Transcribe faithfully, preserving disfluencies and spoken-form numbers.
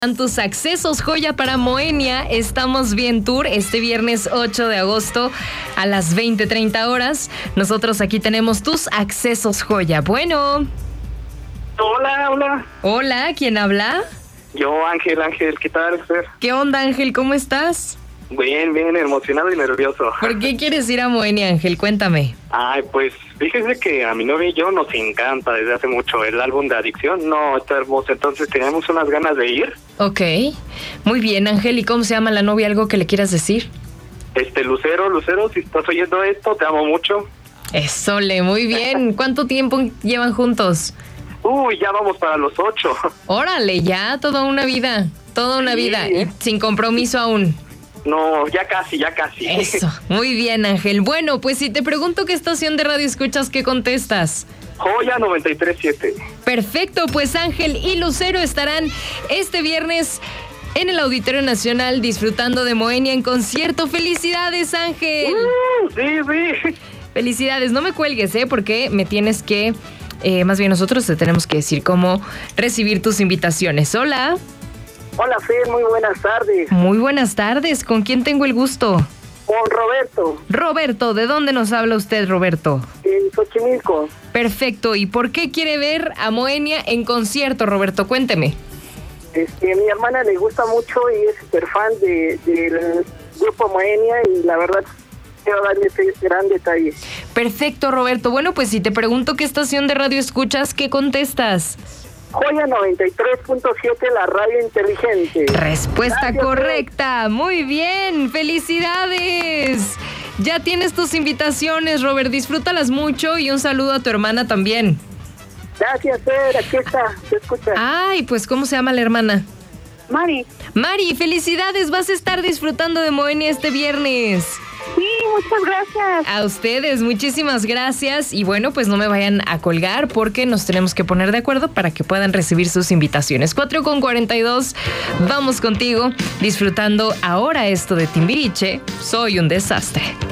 Tus accesos joya para Moenia. Estamos bien tour este viernes ocho de agosto a las veinte treinta horas. Nosotros aquí tenemos tus accesos joya. Bueno. Hola, hola. Hola, ¿quién habla? Yo, Ángel, Ángel, ¿qué tal, Fer? ¿Qué onda, Ángel? ¿Cómo estás? Bien, bien, emocionado y nervioso. ¿Por qué quieres ir a Moenia, Ángel? Cuéntame. Ay, pues, fíjese que a mi novia y yo nos encanta desde hace mucho el álbum de Adicción. No, está hermoso, entonces teníamos unas ganas de ir. Ok, muy bien, Ángel. ¿Y cómo se llama la novia? ¿Algo que le quieras decir? Este, Lucero, Lucero, si estás oyendo esto, te amo mucho. Eso, le, muy bien. ¿Cuánto tiempo llevan juntos? Uy, ya vamos para los ocho. Órale, ya, toda una vida, toda una Sí. vida, y sin compromiso aún. No, ya casi, ya casi. Eso, muy bien, Ángel. Bueno, pues si te pregunto qué estación de radio escuchas, ¿qué contestas? Joya noventa y tres punto siete. Perfecto, pues Ángel y Lucero estarán este viernes en el Auditorio Nacional disfrutando de Moenia en concierto. ¡Felicidades, Ángel! Uh, sí, sí. Felicidades, no me cuelgues, ¿eh? Porque me tienes que, eh, más bien nosotros te tenemos que decir cómo recibir tus invitaciones. Hola. Hola, Fer, muy buenas tardes. Muy buenas tardes, ¿con quién tengo el gusto? Con Roberto, Roberto, ¿de dónde nos habla usted, Roberto? en Xochimilco. Perfecto, ¿y por qué quiere ver a Moenia en concierto, Roberto? Cuénteme. Este, mi hermana le gusta mucho y es súper fan de, del grupo Moenia y la verdad quiero darle ese gran detalle. Perfecto, Roberto. Bueno, pues si te pregunto qué estación de radio escuchas, ¿qué contestas? Joya noventa y tres punto siete, la radio inteligente. Respuesta Gracias, correcta. Muy bien, felicidades. Ya tienes tus invitaciones, Robert. Disfrútalas mucho y un saludo a tu hermana también. Gracias, Fer, aquí está, se escucha. Ay, pues ¿cómo se llama la hermana? Mari. Mari, felicidades. Vas a estar disfrutando de Moenia este viernes. Sí, muchas gracias. A ustedes, muchísimas gracias. Y bueno, pues no me vayan a colgar porque nos tenemos que poner de acuerdo para que puedan recibir sus invitaciones. cuatro con cuarenta y dos, vamos contigo, disfrutando ahora esto de Timbiriche, Soy un desastre.